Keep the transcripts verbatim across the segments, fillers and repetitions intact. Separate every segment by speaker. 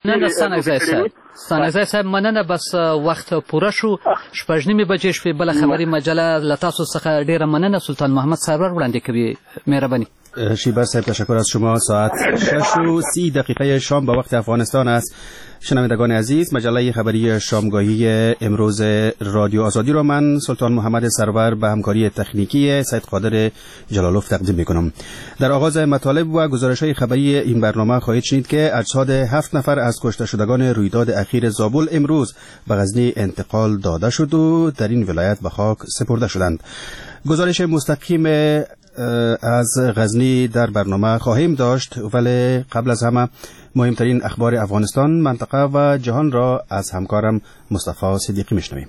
Speaker 1: نه سانگزای صاحب سانگزای صاحب مننه بس وخت پوره شو شپږ نیمې بجې شپې بله خبري مجله له تاسو څخه ډیره مننه سلطان محمد سرور وړاندې کوي مهرباني.
Speaker 2: شیبر صاحب تشکر از شما. ساعت شش و سی دقیقه شام به وقت افغانستان است. شنوندگان عزیز، مجله خبری شامگاهی امروز رادیو آزادی را من سلطان محمد سرور به همکاری تکنیکی سید قادر جلالوف تقدیم میکنم. در آغاز مطالب و گزارش‌های خبری این برنامه خواهید شنید که اجساد هفت نفر از کشته شدگان رویداد اخیر زابل امروز به غزنی انتقال داده شد و در این ولایت به خاک سپرده شدند. گزارش مستقیم از غزنی در برنامه خواهیم داشت، ولی قبل از همه مهمترین اخبار افغانستان، منطقه و جهان را از همکارم مصطفی صدیقی میشنویم.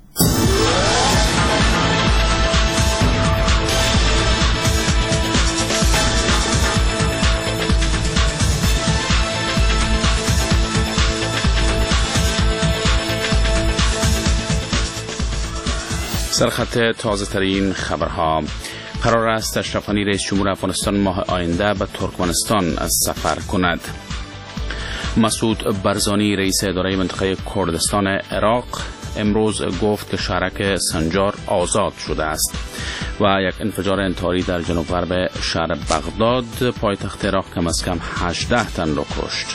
Speaker 3: سرخط تازه ترین خبرها. قرار است اشرف غنی رئیس جمهور افغانستان ماه آینده به ترکمنستان از سفر کند. مسعود برزانی رئیس اداره منطقه کردستان عراق امروز گفت که شهرک سنجار آزاد شده است. و یک انفجار انتحاری در جنوب غرب شهر بغداد پایتخت عراق کم از کم هجده تن را کشت.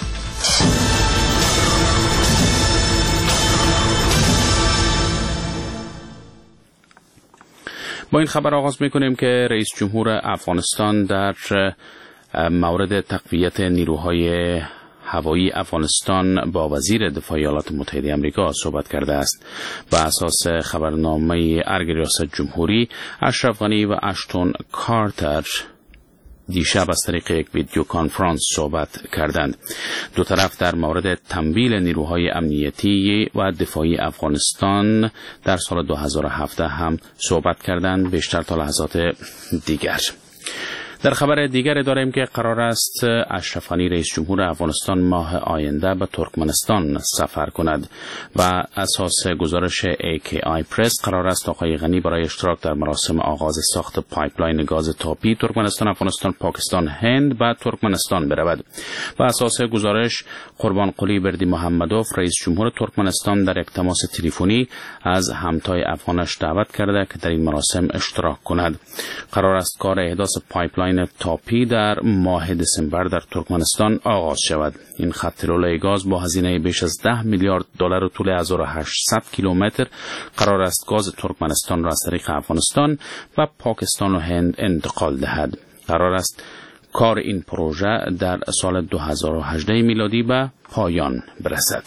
Speaker 3: با این خبر آغاز می‌کنیم که رئیس جمهور افغانستان در مورد تقویت نیروهای هوایی افغانستان با وزیر دفاع ایالات متحده آمریکا صحبت کرده است. بر اساس خبرنامه ارگ ریاست جمهوری، اشرف غنی و اشتون کارتر دیشب از طریق یک ویدیو کانفرانس صحبت کردند. دو طرف در مورد تمویل نیروهای امنیتی و دفاعی افغانستان در سال دو هزار و هفده هم صحبت کردند، بیشتر تا لحظات دیگر. در خبر دیگر داریم که قرار است اشرف غنی رئیس جمهور افغانستان ماه آینده به ترکمنستان سفر کند و اساس گزارش ای کی آی پرس قرار است آقای غنی برای اشتراک در مراسم آغاز ساخت پایپلاین گاز تاپی ترکمنستان افغانستان پاکستان هند و ترکمنستان برود. و اساس گزارش قربان قلی بردی محمدوف رئیس جمهور ترکمنستان در یک تماس تلفنی از همتای افغانش دعوت کرده که در این مراسم اشتراک کند. قرار است کار احداث پایپلاین تاپی در ماه دسامبر در ترکمنستان آغاز شود. این خط لوله گاز با هزینه بیش از ده میلیارد دلار و طول هزار و هشتصد کیلومتر قرار است گاز ترکمنستان را از طریق افغانستان و پاکستان و هند انتقال دهد. قرار است کار این پروژه در سال دو هزار و هجده میلادی به پایان برسد.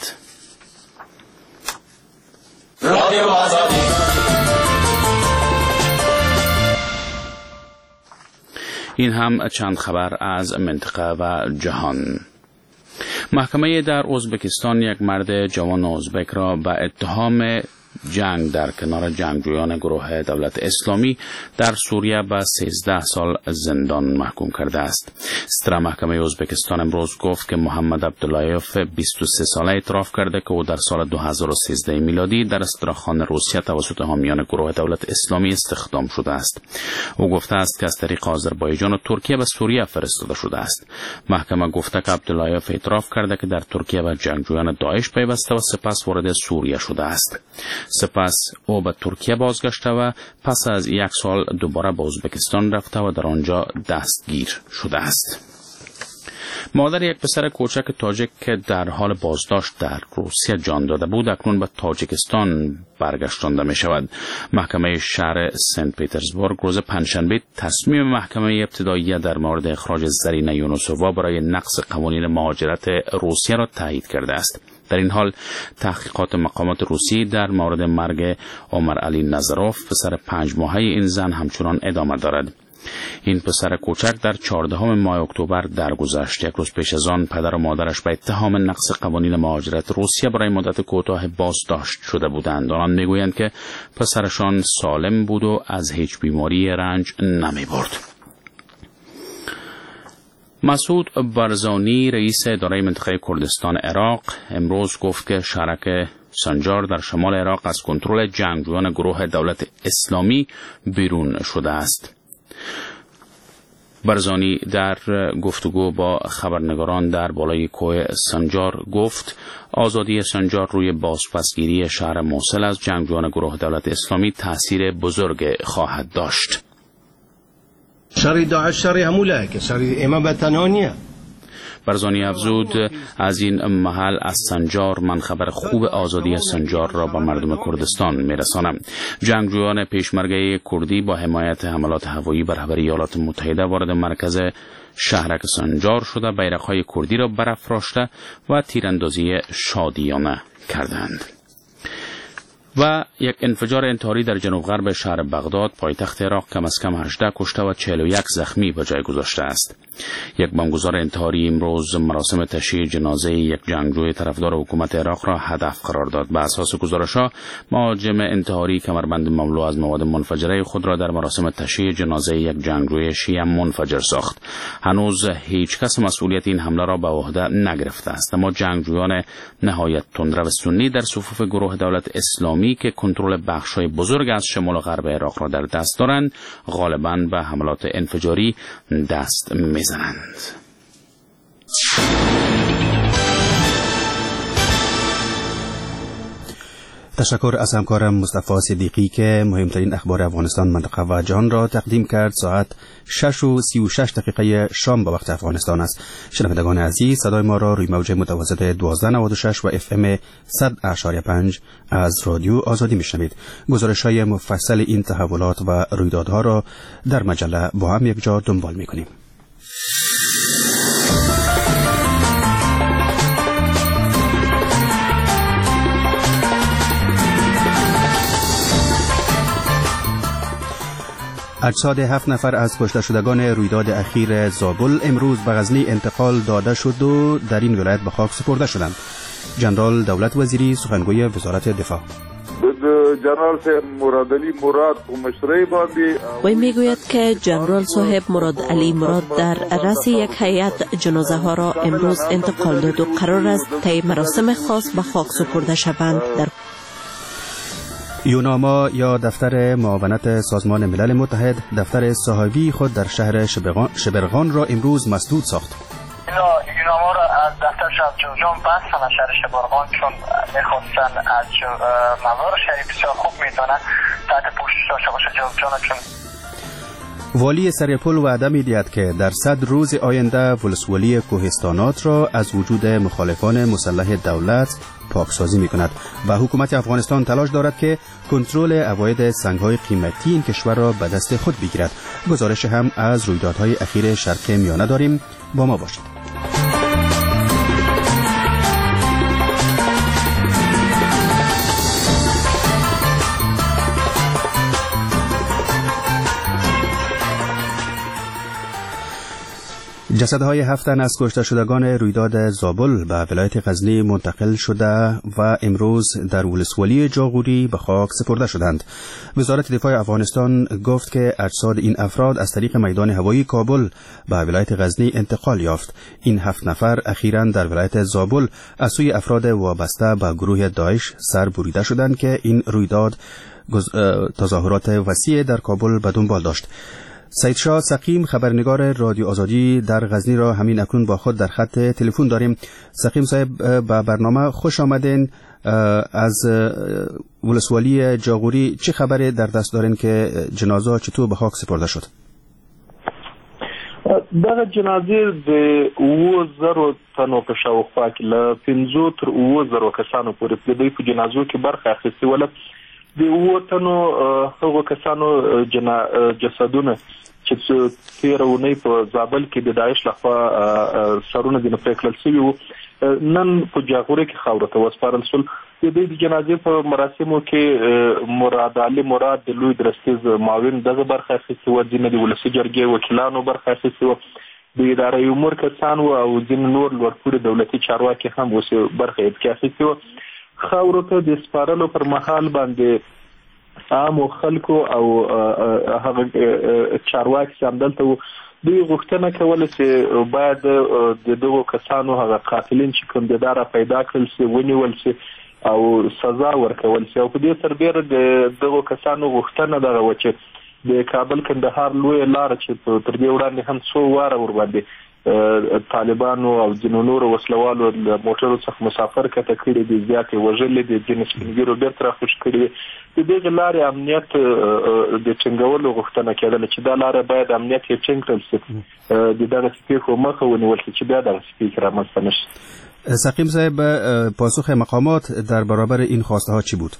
Speaker 3: این هم چند خبر از منطقه و جهان. محکمه در ازبکستان یک مرد جوان ازبک را به اتهام جنگ در کنار جنگجویان گروه دولت اسلامی در سوریه به سیزده سال زندان محکوم کرده است. ستره محکمه ازبکستان امروز گفت که محمد عبداللایف بیست و سه ساله اعتراف کرده که او در سال دو هزار و سیزده میلادی در استراخان روسیه توسط حامیان گروه دولت اسلامی استخدام شده است. او گفته است که از طریق آذربایجان و ترکیه به سوریه فرستاده شده است. محکمه گفته که عبداللایف اعتراف کرده که در ترکیه به جنگجویان داعش پیوسته و سپس وارد سوریه شده است. سپس او به ترکیه بازگشته و پس از یک سال دوباره به ازبکستان رفته و در آنجا دستگیر شده است. مادر یک پسر کوچک تاجیک که در حال بازداشت در روسیه جان داده بود اکنون به تاجیکستان برگشتانده می شود. محکمه شهر سنت پیترزبورگ روز پنجشنبه تصمیم محکمه ابتدایی در مورد اخراج زرین یونوسووا برای نقض قوانین مهاجرت روسیه را تایید کرده است. در این حال تحقیقات مقامات روسی در مورد مرگ عمر علی نظروف پسر پنج ماهه این زن همچنان ادامه دارد. این پسر کوچک در چهاردهم ماه اکتبر درگذشت، یک روز پیش از آن پدر و مادرش به اتهام نقض قوانین مهاجرت روسیه برای مدت کوتاه بازداشت شده بودند. آنان میگویند که پسرشان سالم بود و از هیچ بیماری رنج نمی برد. مسعود برزانی رئیس اداره منطقه کردستان عراق امروز گفت که شهرک سنجار در شمال عراق از کنترل جنگجویان گروه دولت اسلامی بیرون شده است. برزانی در گفتگو با خبرنگاران در بالای کوه سنجار گفت آزادی سنجار روی بازپسگیری شهر موصل از جنگجویان گروه دولت اسلامی تأثیر بزرگ خواهد داشت.
Speaker 4: شر داعش شر هموله که شر امام بطنانیه.
Speaker 3: برزانی افزود از این محل از سنجار من خبر خوب آزادی سنجار را به مردم کردستان میرسانم. جنگجویان پیشمرگه کردی با حمایت حملات هوایی بر رهبری ایالات متحده وارد مرکز شهرک سنجار شده بیرق‌های کردی را برافراشته و تیراندازی شادیانه کردند. و یک انفجار انتحاری در جنوب غرب شهر بغداد پایتخت عراق کم از کم هجده کشته و چهل و یک زخمی به جای گذاشته است. یک بمبگذار انتحاری امروز مراسم تشییع جنازه یک جنگجوی طرفدار حکومت عراق را هدف قرار داد. به اساس گزارش‌ها مهاجم انتحاری کمربند مملو از مواد منفجره خود را در مراسم تشییع جنازه یک جنگجوی شیعه منفجر ساخت. هنوز هیچ کس مسئولیت این حمله را به عهده نگرفته است، اما جنگجویان نهایت تندرو سنی در صفوف گروه دولت اسلامی که کنترل بخش‌های بزرگ از شمال و غرب عراق را در دست دارند غالباً به حملات انفجاری دست می‌زنند.
Speaker 2: تشکر از همکارم مصطفی صدیقی که مهمترین اخبار افغانستان، منطقه و جهان را تقدیم کرد. ساعت شش و سی و شش دقیقه شام به وقت افغانستان است. شنوندگان عزیز، صدای ما را روی موج متوسط دوازده نود و شش و اف ام صد اشاری پنج از رادیو آزادی میشنوید. گزارش‌های مفصل این تحولات و رویدادها را در مجله با هم یک جا دنبال می‌کنیم. اجساد هفت نفر از کشته شدگان رویداد اخیر زابل امروز به غزنی انتقال داده شد و در این ولایت به خاک سپرده شدند. جنرال دولت وزیری سخنگوی وزارت دفاع
Speaker 5: جنرال صاحب مراد علی مراد مشرعی باندی
Speaker 6: وی میگوید که جنرال صاحب مراد علی مراد در رأس یک هیئت جنازه ها را امروز انتقال داد و قرار است طی مراسم خاص به خاک سپرده شوند. در
Speaker 2: یوناما یا دفتر معاونت سازمان ملل متحد دفتر صاحبی خود در شهر شبرغان را امروز مسدود ساخت.
Speaker 7: یوناما را از دفترش از جوجان بستن شهر شبرغان چون میخواستن از مزار شریف بسیار خوب میدانن تحت پوشش داشته باشه جوجان. چون
Speaker 2: والی سرپل وعده می‌دهد که در صد روز آینده ولسوالی کوهستانات را از وجود مخالفان مسلح دولت پاکسازی می‌کند و حکومت افغانستان تلاش دارد که کنترل عواید سنگ‌های قیمتی این کشور را به دست خود بگیرد. گزارش هم از رویدادهای اخیر شرق میانه داریم، با ما باشید. جسدهای هفت تن از کشته شدگان رویداد زابل به ولایت غزنی منتقل شده و امروز در ولسوالی جاغوری به خاک سپرده شدند. وزارت دفاع افغانستان گفت که اجساد این افراد از طریق میدان هوایی کابل به ولایت غزنی انتقال یافت. این هفت نفر اخیراً در ولایت زابل از سوی افراد وابسته به گروه داعش سر بریده شدند که این رویداد تظاهرات وسیع در کابل به دنبال داشت. سید شاه سقیم خبرنگار رادیو آزادی در غزنی را همین اکنون با خود در خط تلفن داریم. سقیم صاحب، به برنامه خوش آمدین. از ولسوالی جاغوری چه خبری در دست دارین که جنازه چطور به خاک سپرده شد؟
Speaker 8: دغه جنازې د اوه زرو تنو په شاوخوا کې له پنځو تر اوه زرو کسانو پورې د دوی په جنازو کې برخه اخیستې وله. د اوه تنو هغو کسانو جسدونه چې تېره اونۍ په زابل کې د داعش لخوا سرونه ځینې پرې کړل سوي وو، نن په جاغوري کې خاورو ته وسپارل شول. د دوی د جنازې په مراسمو کې مراد علي مراد د لوی درستیز معاون دغه برخه اخیستې وه، ځینې د ولسي جرګې وکیلانو برخه اخیستې وه، د ادارې امور کسان وو او ځینې نور لوړپوړي دولتي چارواکي هم اوس برخه یې پکې اخیستې وه. خاورو ته د سپارلو پر مهال باندې عامو خلکو او هغه چارواکي چې همدلته وو دوی غوښتنه کوله چې باید د دغو کسانو هغه قاتلین چې کوم دي دا را پیدا کړل شي، ونیول شي او سزا ورکول شي. او په دې سربیره د دغو کسانو غوښتنه دغه وه چې د کابل کندهار لوی لار چې تر دې وړاندې هم څو واره ور باندې طالبانو او ځینو نورو وسلوالو د موټرو څخه مسافر کته کړي دي، زیاتې وژلې دي، ځینې سپینګیرو بیرته راخوش کړي دي. د دې لارې امنیت د ټینګولو غوښتنه کېدله چې دا لاره باید امنیت یې ټینګ کړل شي، د دغه پیښو مخه ونیول شي چې بیا دغه پیښې رامنځته نشي.
Speaker 2: سقیم صاحب، پاسخ مقامات در برابر این خواسته ها چی بود؟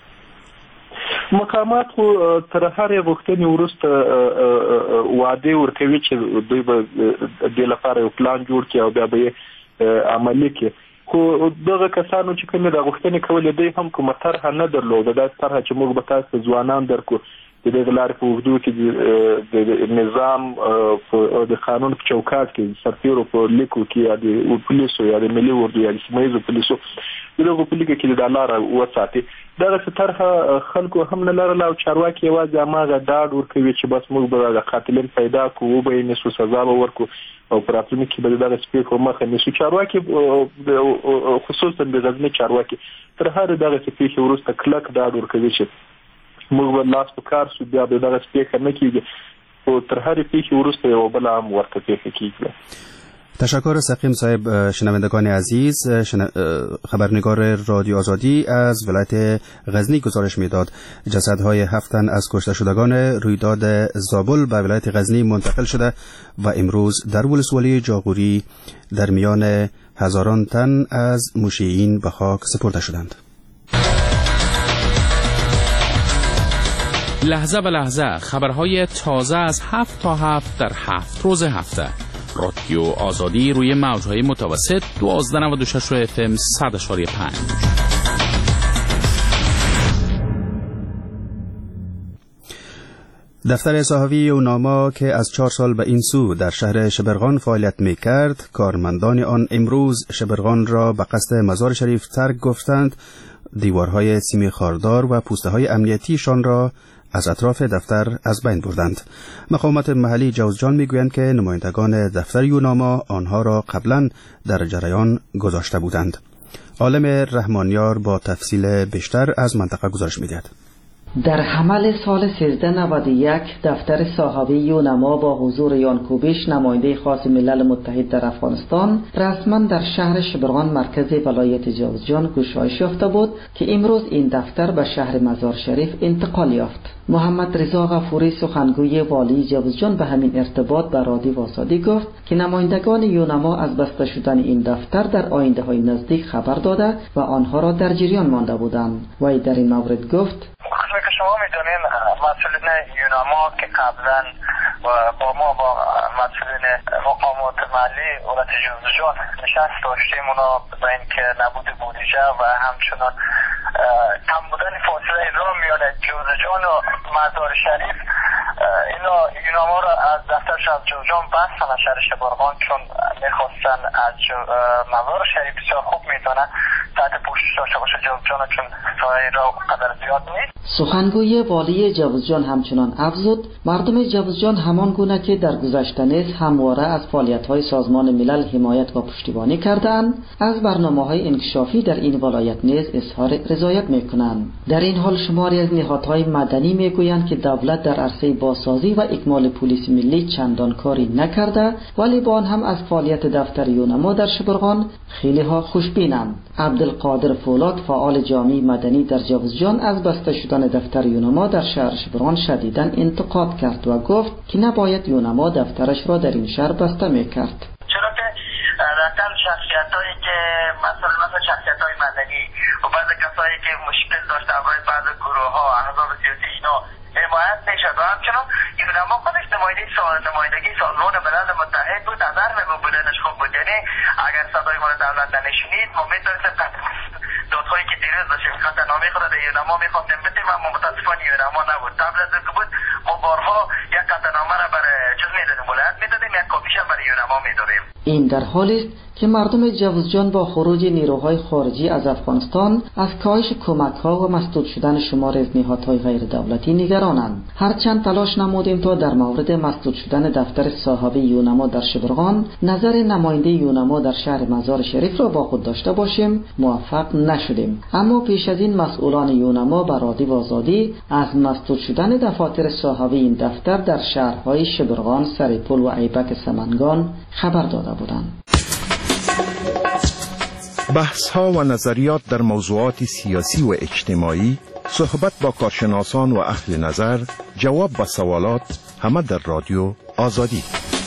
Speaker 8: مقامات خو تر هرې غوښتنې وروسته وعده ورکوي چې دوی به دې لپاره یو پلان جوړ کړي او بیا به یې عملي کړي. خو دغه کسانو چې کومې د غوښتنې کولې دوی هم کومه طرحه نه درلوده. دا طرحه چې موږ به تاسو ځوانان درکو د دې لارې په اوږدو کې د نظام او د قانون په چوکاټ کې سرتیرو په لیکو کې یا د پولیسو یا د ملي اردو یا د سیمه ییزو پولیسو دغه په لیکو کې د لاره وساتي. دغه طرحه خلکو هم نه لرله او چارواکي یوازې هماغه ډاډ ورکوي چې بس موږ به د قاتلین پیدا کړو، وبینسو، سزا به ورکړو او په راتلونکي کې به دغه پیښو مخه نیسو. چارواکي خصوصا د غزني چارواکي تر هرې دغه پیښې وروسته کلک ډاډ ورکوي چې موږ به لاس په کار سو، بیا به دغه پیښه نه کېږي او تر هرې پیښې وروسته یو بله هم ورته پیښه کېږي.
Speaker 2: تشکر سقیم صاحب. شنوندگان عزیز، شن... خبرنگار رادیو آزادی از ولایت غزنی گزارش میداد جسدهای هفت تن از کشته شدگان رویداد زابل به ولایت غزنی منتقل شده و امروز در ولسوالی جاغوری در میان هزاران تن از مشیعین به خاک سپرده شدند.
Speaker 3: لحظه به لحظه خبرهای تازه از هفت تا هفت در هفت روز هفته. رادیو آزادی روی موجهای متوسط دوازده نود و شش اف ام صد اشاری پنج.
Speaker 2: دفتر صحافی یوناما که از چهار سال به این سو در شهر شبرغان فعالیت می کرد، کارمندان آن امروز شبرغان را به قصد مزار شریف ترک گفتند. دیوارهای سیمی خاردار و پوسته های امنیتیشان را از اطراف دفتر از بین بردند. مقامات محلی جوزجان میگویند که نمایندگان دفتر یوناما آنها را قبلا در جریان گذاشته بودند. عالم رحمانیار با تفصیل بیشتر از منطقه گزارش میدهد.
Speaker 9: در حمل سال سیزده نود و یک دفتر صحافی یونما با حضور یانکوبیش نماینده خاص ملل متحد در افغانستان رسما در شهر شبرغان مرکز ولایت جوزجان گشایش یافته بود که امروز این دفتر به شهر مزار شریف انتقال یافت. محمد رضا غفوری سخنگوی والی جوزجان به همین ارتباط به رادیو آزادی گفت که نمایندگان یونما از بسته شدن این دفتر در آینده های نزدیک خبر داده و آنها را در جریان مانده بودند. وی در این مورد گفت:
Speaker 7: شما میدونین مسئولین یوناما که قبلا با ما با مسئولین مقامات محلی ولایت جوزجان نشست داشتیم، اونا با اینکه نبود بودجه و همچنان کم بودن فاصله راه میان جوزجان و مزار شریف، اینا یوناما را از دفترش از جوزجان بستن از شهر شبرغان، چون میخواستن از مزار شریف بسیار خوب میتونن تحت پوشش داشته باشه جوزجان، چون سایه راه قدر زیاد نیست.
Speaker 9: سخنگوی والی جوزجان همچنان افزود مردم جوزجان همان گونه که در گذشته نیز همواره از فعالیت‌های سازمان ملل حمایت و پشتیبانی کردند، از برنامه‌های انکشافی در این ولایت نیز اظهار رضایت می‌کنند. در این حال شماری از نهادهای مدنی می‌گویند که دولت در عرصه بازسازی و اکمال پلیس ملی چندان کاری نکرده، ولی با آن هم از فعالیت دفتر یونما در شبرغان خیلی ها خوشبینند. عبدالقادر فولاد فعال جامعه مدنی در جوزجان از بسته شدن دفتر یونما در شهر شبرغان شدیداً انتقاد کرد و گفت که نباید یونما دفترش را در این شهر بسته میکرد.
Speaker 7: چرا که رقم شخصیتایی که مثلا مثلا شخصیتای مدنی و بعض کسایی که مشکل داشته برای بعض گروه ها احزاب سیاسی اینا حمایت نشد و همچنان یونما خودش نمایندگی سال نمایندگی سازمان ملل متحد بود، از هر نوع بودنش خوب بود. یعنی اگر صدای ما دولت نشنید ما میتونستیم دادهایی که دیروز داشتیم خطرنامه خود در یونما میخواستیم بدیم، اما متاسفانه یونما نبود. قبل از اینکه بود ما بارها یک خطرنامه را برای چیز میدادیم، ولایت میدادیم، یک کاپیش هم برای یونما میدادیم.
Speaker 9: این در حالی است که مردم جوزجان با خروج نیروهای خارجی از افغانستان از کاهش کمک‌ها و مسدود شدن شمار از نهادهای غیر دولتی نگرانند. هرچند تلاش نمودیم تا در مورد مسدود شدن دفتر صاحب یونما در شبرغان نظر نماینده یونما در شهر مزار شریف را با خود داشته باشیم، موفق نشدیم. اما پیش از این مسئولان یونما به رادی و آزادی از مسدود شدن دفاتر صاحب این دفتر در شهرهای شبرغان، سرپل و ایبک سمنگان خبر داده بودند.
Speaker 10: بحث ها و نظریات در موضوعات سیاسی و اجتماعی، صحبت با کارشناسان و اهل نظر، جواب به سوالات، همه در رادیو آزادی.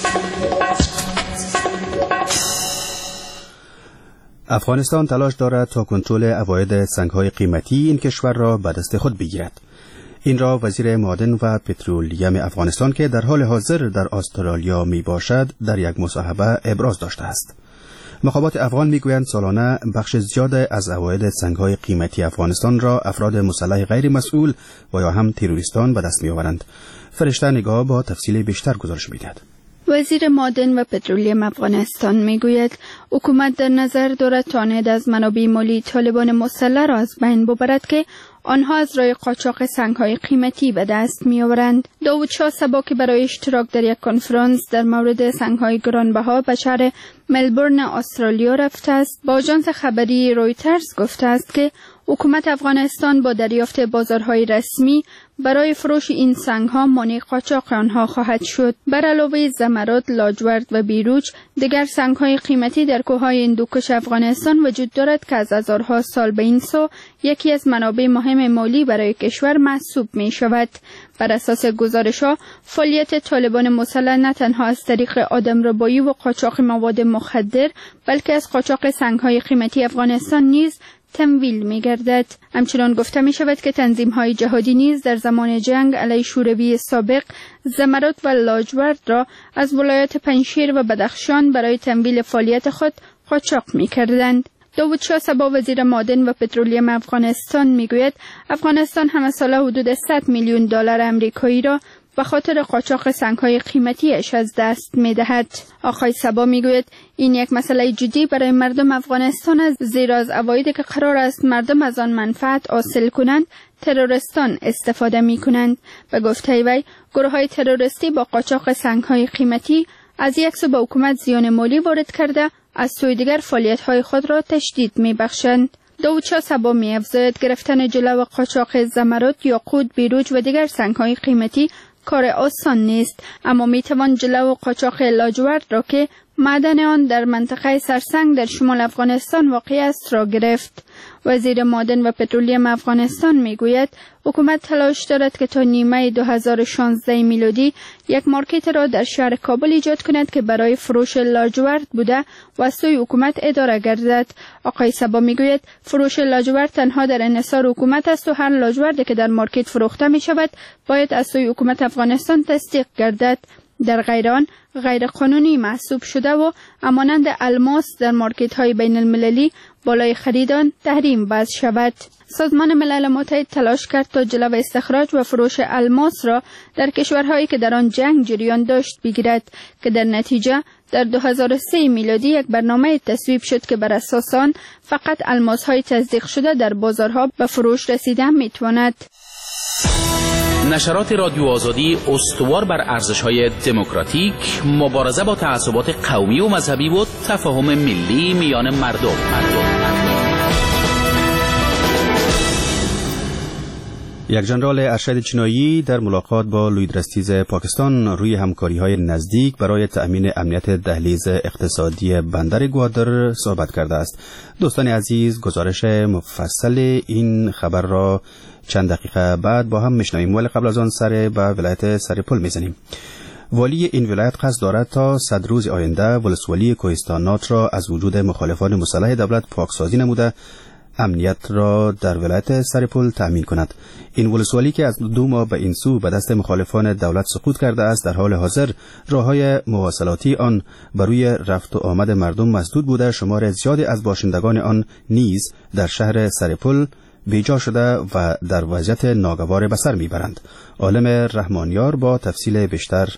Speaker 2: افغانستان تلاش دارد تا کنترل عواید سنگ‌های قیمتی این کشور را به دست خود بگیرد. این را وزیر معادن و پترولیم افغانستان که در حال حاضر در استرالیا می باشد در یک مصاحبه ابراز داشته است. مخابرات افغان میگویند سالانه بخش زیاد از عواید سنگ‌های قیمتی افغانستان را افراد مسلح غیر مسئول و یا هم تروریستان به دست می‌آورند. فرشته نگاه با تفصیل بیشتر گزارش می‌دهد.
Speaker 11: وزیر معادن و پترولیم افغانستان میگوید حکومت در نظر دارد تواند از منابع مالی طالبان مسلح را از بین ببرد که آنها از راه قاچاق سنگ‌های قیمتی به دست می‌آورند. داوود شاه صبا که برای اشتراک در یک کنفرانس در مورد سنگ‌های گرانبها به شهر ملبورن استرالیا رفته است، با آژانس خبری رویترز گفته است که حکومت افغانستان با دریافت بازارهای رسمی برای فروش این سنگ‌ها مانع قاچاق آنها خواهد شد. بر علاوه زمرد، لاجورد و بیروج، دیگر سنگ‌های قیمتی در کوههای هندوکش افغانستان وجود دارد که از هزارها سال به این سو یکی از منابع مهم مالی برای کشور محسوب می شود. بر اساس گزارش‌ها، فعالیت طالبان مسلح نه تنها از طریق آدمربایی و قاچاق مواد مخدر، بلکه از قاچاق سنگ‌های قیمتی افغانستان نیز تمویل می‌گردد. همچنان گفته می‌شود که تنظیم‌های جهادی نیز در زمان جنگ علیه شوروی سابق زمرد و لاجورد را از ولایات پنجشیر و بدخشان برای تمویل فعالیت خود قاچاق می‌کردند. داوود شاه صبا وزیر معادن و پترولیم افغانستان میگوید افغانستان همه ساله حدود صد میلیون دلار آمریکایی را به خاطر قاچاق سنگ‌های قیمتیش از دست می‌دهد. آقای صبا میگوید این یک مسئله جدی برای مردم افغانستان است، زیرا از عوایدی که قرار است مردم از آن منفعت حاصل کنند تروریستان استفاده می‌کنند. به گفته وی گروه‌های تروریستی با قاچاق سنگ‌های قیمتی از یک سو به حکومت زیان مالی وارد کرده، از سوی دیگر فعالیت‌های خود را تشدید می‌بخشند. داوود شاه صبا می‌افزاید گرفتن جلو قاچاق زمرد، یاقوت، بیروج و دیگر سنگ‌های قیمتی کار آسان نیست، اما میتوان جلو قاچاق لاجورد را که معدن آن در منطقه سرسنگ در شمال افغانستان واقع است را گرفت. وزیر معادن و پترولیم افغانستان میگوید حکومت تلاش دارد که تا نیمه دو هزار و شانزده میلادی یک مارکت را در شهر کابل ایجاد کند که برای فروش لاجورد بوده و از سوی حکومت اداره گردد. آقای صبا میگوید فروش لاجورد تنها در انحصار حکومت است و هر لاجوردی که در مارکت فروخته می شود باید از سوی حکومت افغانستان تصدیق گردد. در غیر آن غیر قانونی محسوب شده و همانند الماس در مارکت های بین المللی بالای خرید آن تحریم وضع شود. سازمان ملل متحد تلاش کرد تا جلو استخراج و فروش الماس را در کشورهایی که در آن جنگ جریان داشت بگیرد که در نتیجه در دو هزار و سه میلادی یک برنامه تصویب شد که بر اساس آن فقط الماس های تصدیق شده در بازارها به فروش رسیده میتواند.
Speaker 3: نشرات رادیو آزادی استوار بر ارزش‌های دموکراتیک، مبارزه با تعصبات قومی و مذهبی و تفاهم ملی میان مردم.
Speaker 2: یک ژنرال ارشد چینایی در ملاقات با لویدرستیز پاکستان روی همکاری‌های نزدیک برای تأمین امنیت دهلیز اقتصادی بندر گوادر صحبت کرده است. دوستان عزیز، گزارش مفصل این خبر را چند دقیقه بعد با هم میشنویم، ولی قبل از آن سر به ولایت سرپل میزنیم. والی این ولایت قصد دارد تا صد روز آینده ولسوالی کوهستانات را از وجود مخالفان مسلح دولت پاکسازی نموده امنیت را در ولایت سرپل تأمین کند. این ولسوالی که از دو ماه به این سو به دست مخالفان دولت سقوط کرده است، در حال حاضر راههای مواصلاتی آن بر روی رفت و آمد مردم مسدود بوده. شمار زیادی از باشندگان آن نیز در شهر سرپل بیجا شده و در وضعیت ناگوار به سر میبرند. عالم رحمانیار با تفصیل بیشتر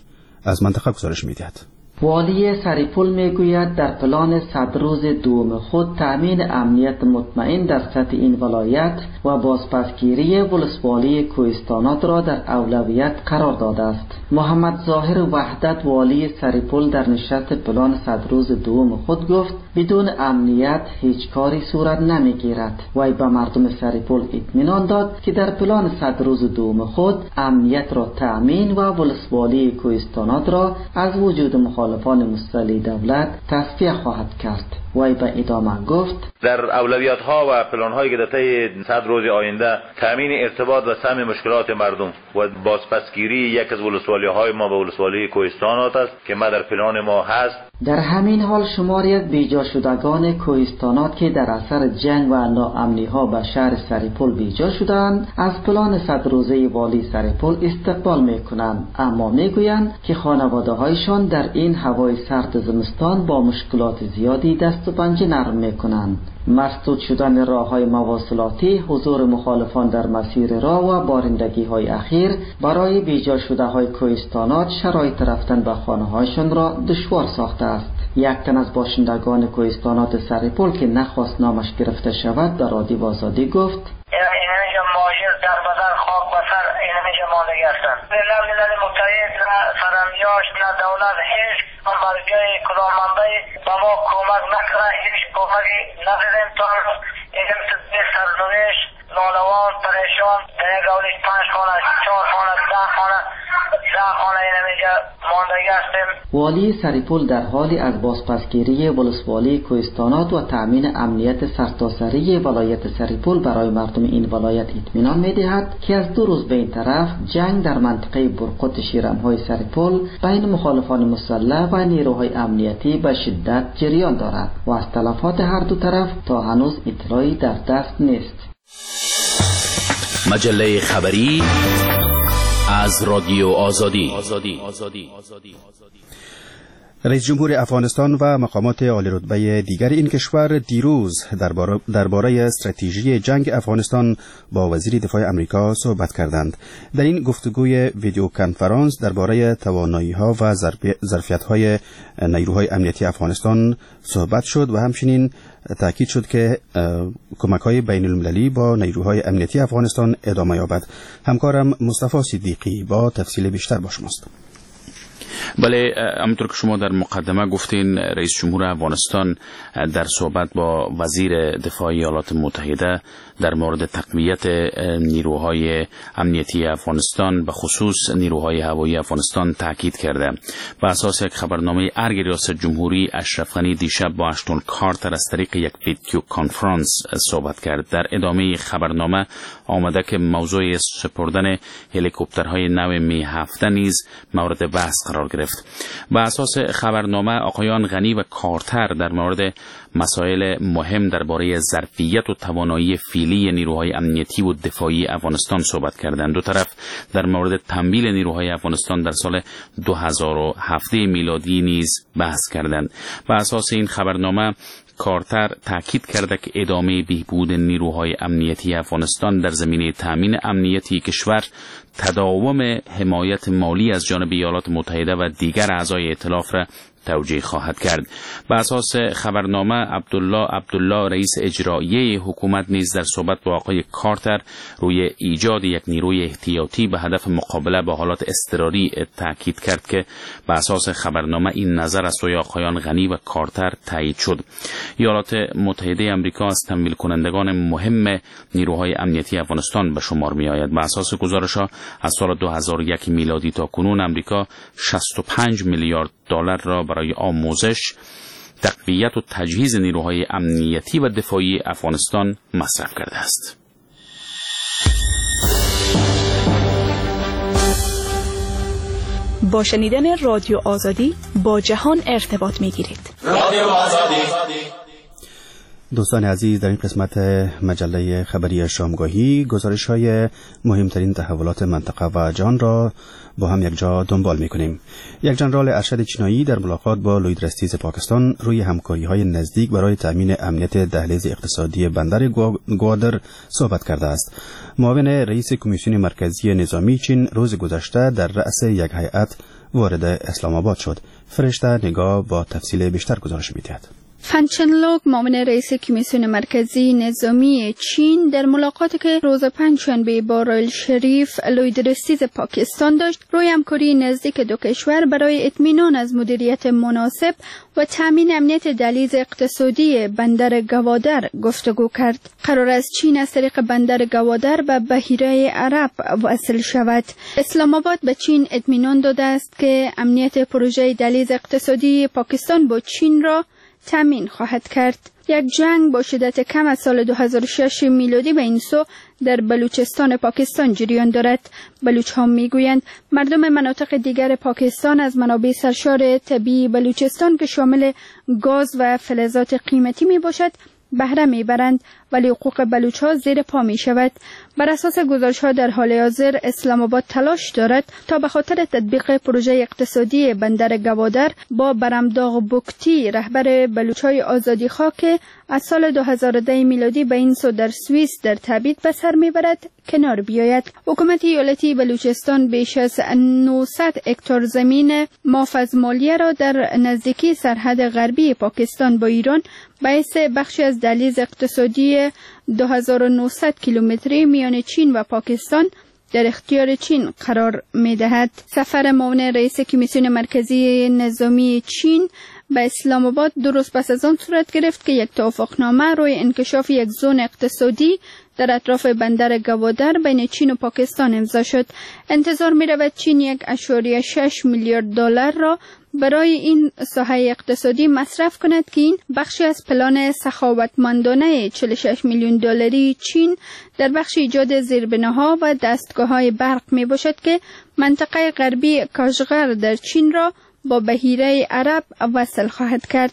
Speaker 2: از منطقه گزارش می‌دهد.
Speaker 9: والی سریپول میگوید در پلان صد روز دوم خود تأمین امنیت مطمئن در سطح این ولایت و بازپسگیری ولسوالی کوهستانات را در اولویت قرار داده است. محمد ظاهر وحدت والی سریپول در نشست پلان صد روز دوم خود گفت بدون امنیت هیچ کاری صورت نمیگیرد. وی به مردم سریپول اطمینان داد که در پلان صد روز دوم خود امنیت را تأمین و ولسوالی کوهستانات را از وجود مخالفان مخالفان مسلح دولت تصفیه خواهد کرد. وی به ادامه گفت
Speaker 12: در اولویت ها و پلان هایی که در طی صد روز آینده تامین ارتباط و سهم مشکلات مردم و بازپسگیری یک از ولسوالی های ما به ولسوالی کوهستانات است که ما در پلان ما هست.
Speaker 9: در همین حال شماری از بیجا شدگان کوهستانات که در اثر جنگ و ناامنی ها به شهر سریپول بیجا شدند از پلان صد روزه والی سریپول استقبال میکنند، اما میگویند که خانواده هایشان در این هوای سرد زمستان با مشکلات زیادی دست و پنجه نرم میکنند. مسدود شدن راه‌های مواصلاتی، حضور مخالفان در مسیر راه و بارندگی های اخیر برای بیجا شده های کوهستانات شرایط رفتن به خانه‌هایشان را دشوار ساخته است. یک تن از باشندگان کوهستانات سریپول که نخواست نامش گرفته شود در رادیو آزادی گفت
Speaker 7: اینجا ماجر در بدن خاک بسر اینجا ماندگی هستند. نه ملل متحد، نه فرمیاش، نه دولت، هیچ مرجع کدام منبعی به ما کمک نکنه، هیچ کمکی ندیدیم تا این سرنوشت نالوان پریشان در یک اولیش پنج خانه، چهار خانه، ده خانه ده خانه این اینجا ماندگی هستیم.
Speaker 9: والی سریپول در حالی از بازپسگیری ولسوالی کوهستانات و تأمین امنیت سرتاسری ولایت سریپول برای مردم این ولایت اطمینان می‌دهد که از دو روز به این طرف جنگ در منطقه برقط شیرم‌های سریپول بین مخالفان مسلح و نیروهای امنیتی به شدت جریان دارد و از تلفات هر دو طرف تا هنوز اطلاعی در دست نیست.
Speaker 3: مجله خبری از رادیو آزادی.
Speaker 2: رئیس جمهور افغانستان و مقامات عالی رتبه دیگر این کشور دیروز درباره استراتژی جنگ افغانستان با وزیر دفاع امریکا صحبت کردند. در این گفتگوی ویدیو کنفرانس درباره توانایی‌ها و ظرفیت‌های نیروهای امنیتی افغانستان صحبت شد و همچنین تاکید شد که کمک‌های بین‌المللی با نیروهای امنیتی افغانستان ادامه یابد. همکارم مصطفی صدیقی با تفصیل بیشتر با شماست.
Speaker 3: بله، همونطور که شما در مقدمه گفتین، رئیس جمهور افغانستان در صحبت با وزیر دفاع ایالات متحده در مورد تقویت نیروهای امنیتی افغانستان به خصوص نیروهای هوایی افغانستان تاکید کرده. بر اساس یک خبرنامه ارگ ریاست جمهوری، اشرف غنی دیشب با اشتون کارتر از طریق یک ویدیو کنفرانس صحبت کرد. در ادامه خبرنامه آمده که موضوع سپردن هلیکوپترهای نو می هفت نیز مورد بحث قرار گرفت. بر اساس خبرنامه آقایان غنی و کارتر در مورد مسائل مهم درباره ظرفیت و توانایی فعلی نیروهای امنیتی و دفاعی افغانستان صحبت کردند. دو طرف در مورد تمویل نیروهای افغانستان در سال دو هزار و هفت میلادی نیز بحث کردند. بر اساس این خبرنامه کارتر تاکید کرده که ادامه بهبود نیروهای امنیتی افغانستان در زمینه تامین امنیتی کشور تداوم حمایت مالی از جانب ایالات متحده و دیگر اعضای ائتلاف را توجیه خواهد کرد. بر اساس خبرنامه عبدالله عبدالله رئیس اجرایی حکومت نیز در صحبت با آقای کارتر روی ایجاد یک نیروی احتیاطی به هدف مقابله با حالات اضطراری تاکید کرد که بر اساس خبرنامه این نظر از سوی آقایان غنی و کارتر تایید شد. ایالات متحده آمریکا از تمویل کنندگان مهم نیروهای امنیتی افغانستان به شمار می آید. بر اساس گزارش‌ها از سال دو هزار و یک میلادی تا کنون آمریکا شصت و پنج میلیارد دلار را برای آموزش، تقویت و تجهیز نیروهای امنیتی و دفاعی افغانستان مصرف کرده است.
Speaker 13: با شنیدن رادیو آزادی با جهان ارتباط می‌گیرید.
Speaker 2: رادیو آزادی. دوستان عزیز، در این قسمت مجله خبری شامگاهی گزارش‌های مهمترین تحولات منطقه و جهان را با هم یک جا دنبال می‌کنیم. یک جنرال ارشد چینایی در ملاقات با لوید رستیز پاکستان روی همکاری‌های نزدیک برای تأمین امنیت دهلیز اقتصادی بندر گوادر صحبت کرده است. معاون رئیس کمیسیون مرکزی نظامی چین روز گذشته در رأس یک هیئت وارد اسلام آباد شد. فرشته نگاه با تفصیل بیشتر گزارش می‌دهد.
Speaker 11: فن چنلوگ معاون رئیس کمیسیون مرکزی نظامی چین در ملاقاتی که روز پنجشنبه با رائل شریف لویدرستیز پاکستان داشت، روی همکاری نزدیک دو کشور برای اطمینان از مدیریت مناسب و تامین امنیت دهلیز اقتصادی بندر گوادر گفتگو کرد. قرار است چین از طریق بندر گوادر به بحیره عرب وصل شود. اسلام آباد به چین اطمینان داده است که امنیت پروژه دهلیز اقتصادی پاکستان با چین را تامین خواهد کرد. یک جنگ با شدت کم از سال دو هزار و شش میلادی به این سو در بلوچستان پاکستان جریان دارد. بلوچ ها می گویند مردم مناطق دیگر پاکستان از منابع سرشار طبیعی بلوچستان که شامل گاز و فلزات قیمتی می باشد بهره می برند، ولی حقوق بلوچ ها زیر پا می شود. بر اساس گزارش ها در حال حاضر اسلام آباد تلاش دارد تا به خاطر تطبیق پروژه اقتصادی بندر گوادر با برمداغ بوکتی رهبر بلوچ‌های آزادیخواه که از سال دو هزار و ده میلادی به این سو در سوئیس در تبعید به سر میبرد کنار بیاید. حکومت ایالتی بلوچستان بیش از نهصد هکتار زمین معاف از مالیه را در نزدیکی سرحد غربی پاکستان با ایران باعث بخشی از دهلیز اقتصادی دو هزار و نهصد کیلومتری میان چین و پاکستان در اختیار چین قرار می دهد. سفر معاون رئیس کمیسیون مرکزی نظامی چین به اسلام آباد دو روز پس از آن صورت گرفت که یک توافقنامه روی انکشاف یک زون اقتصادی در اطراف بندر گوادر بین چین و پاکستان امضا شد. انتظار می رود چین یک اشاریه شش میلیارد دلار را برای این ساحه اقتصادی مصرف کند که این بخشی از پلان سخاوتمندانه چهل و شش میلیون دلاری چین در بخش ایجاد زیربناها و دستگاه‌های برق می باشد که منطقه غربی کاشغر در چین را با بحیره عرب وصل خواهد کرد.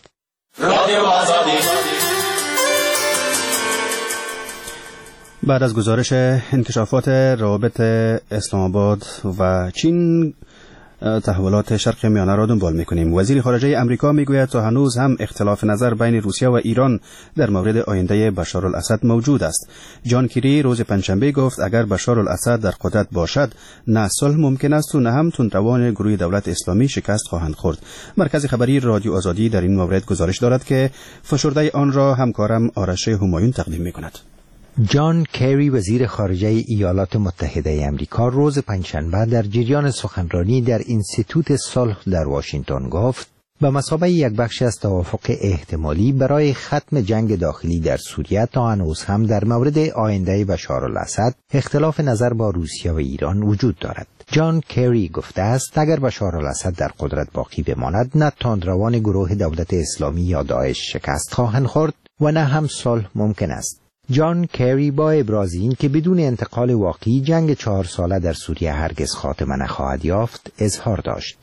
Speaker 2: بعد از گزارش انکشافات روابط اسلام آباد و چین، تحولات شرق میانه را دنبال می‌کنیم. وزیر خارجه امریکا میگوید تا هنوز هم اختلاف نظر بین روسیه و ایران در مورد آینده بشار الاسد موجود است. جان کری روز پنجشنبه گفت اگر بشار الاسد در قدرت باشد نه صلح ممکن است و نه هم تندروان گروه دولت اسلامی شکست خواهند خورد. مرکز خبری رادیو آزادی در این مورد گزارش دارد که فشرده آن را همکارم آرش همایون تقدیم می‌کند.
Speaker 14: جان کری وزیر خارجه ایالات متحده آمریکا روز پنجشنبه در جریان سخنرانی در اینستیتوت صلح در واشنگتن گفت به مثابه یک بخش از توافق احتمالی برای ختم جنگ داخلی در سوریه تا هنوز هم در مورد آینده بشار الاسد اختلاف نظر با روسیه و ایران وجود دارد. جان کری گفته است اگر بشار الاسد در قدرت باقی بماند نه تندروان گروه دولت اسلامی یا داعش شکست خواهند خورد و نه هم صلح ممکن است. جان کری با ابراز این که بدون انتقال واقعی جنگ چهار ساله در سوریه هرگز خاتمه نخواهد یافت اظهار داشت.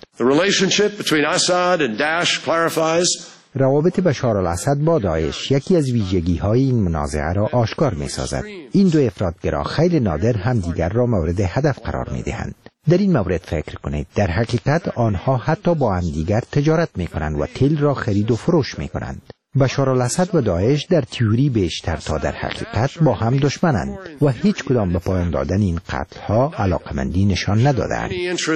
Speaker 14: روابط بشار الاسد با داعش یکی از ویژگی های این منازعه را آشکار می سازد. این دو افراطگرا خیلی نادر هم دیگر را مورد هدف قرار می دهند. در این مورد فکر کنید، در حقیقت آنها حتی با هم دیگر تجارت می کنند و تل را خرید و فروش می کنند. بشار الاسد و داعش در تئوری بیشتر تا در حقیقت با هم دشمنند و هیچ کدام به پایان دادن این قتل ها علاقمندی نشان ندادند.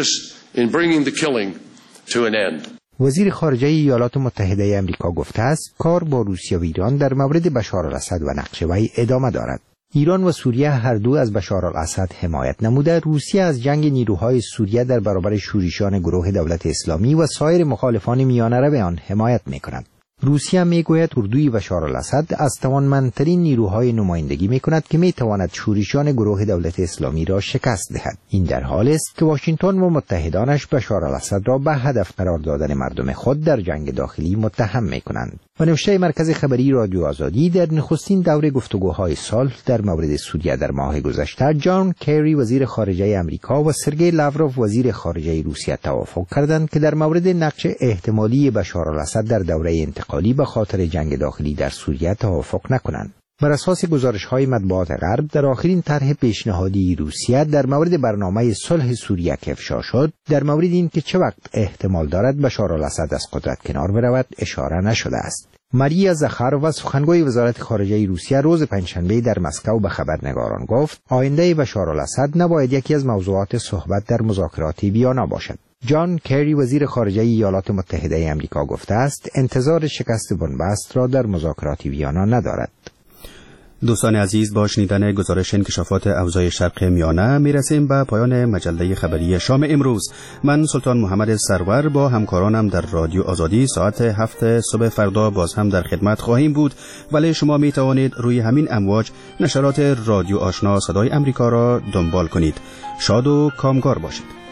Speaker 14: وزیر خارجه ایالات متحده آمریکا گفته است کار با روسیه و ایران در مورد بشار الاسد و نقش وی ادامه دارد. ایران و سوریه هر دو از بشار الاسد حمایت نموده، روسیه از جنگ نیروهای سوریه در برابر شورشیان گروه دولت اسلامی و سایر مخالفان میانه رو آن حمایت می‌کند. روسیه میگوید اردوی بشار الاسد از توانمندترین نیروهای نمایندگی میکند که میتواند شورشیان گروه دولت اسلامی را شکست دهد. این در حالی است که واشنگتن و متحدانش بشار الاسد را به هدف قرار دادن مردم خود در جنگ داخلی متهم میکنند. و نوشته مرکز خبری رادیو آزادی در نخستین دوره گفتگوهای صلح در مورد سوریه در ماه گذشته، جان کری وزیر خارجه آمریکا و سرگئی لاوروف وزیر خارجه روسیه توافق کردند که در مورد نقش احتمالی بشار الاسد در دوره انتقالی به خاطر جنگ داخلی در سوریه توافق نکنند. بر اساس گزارش‌های مطبوعات غرب، در آخرین طرح پیشنهادی روسیه در مورد برنامه صلح سوریه که افشا شد، در مورد این که چه وقت احتمال دارد بشار الاسد از قدرت کنار برود اشاره نشده است. ماریا زخاروا سخنگوی وزارت خارجه روسیه روز پنجشنبه در مسکو به خبرنگاران گفت آینده بشار الاسد نباید یکی از موضوعات صحبت در مذاکرات ویانا باشد. جان کری وزیر خارجه ایالات متحده آمریکا گفته است انتظار شکست بنبست را در مذاکرات ویانا ندارد.
Speaker 2: دوستان عزیز، با شنیدن گزارش انکشافات اوضاع شرق میانه میرسیم به پایان مجله خبری شام امروز. من سلطان محمد سرور با همکارانم در رادیو آزادی ساعت هفت صبح فردا باز هم در خدمت خواهیم بود، ولی شما می توانید روی همین امواج نشرات رادیو آشنا صدای امریکا را دنبال کنید. شاد و کامگار باشید.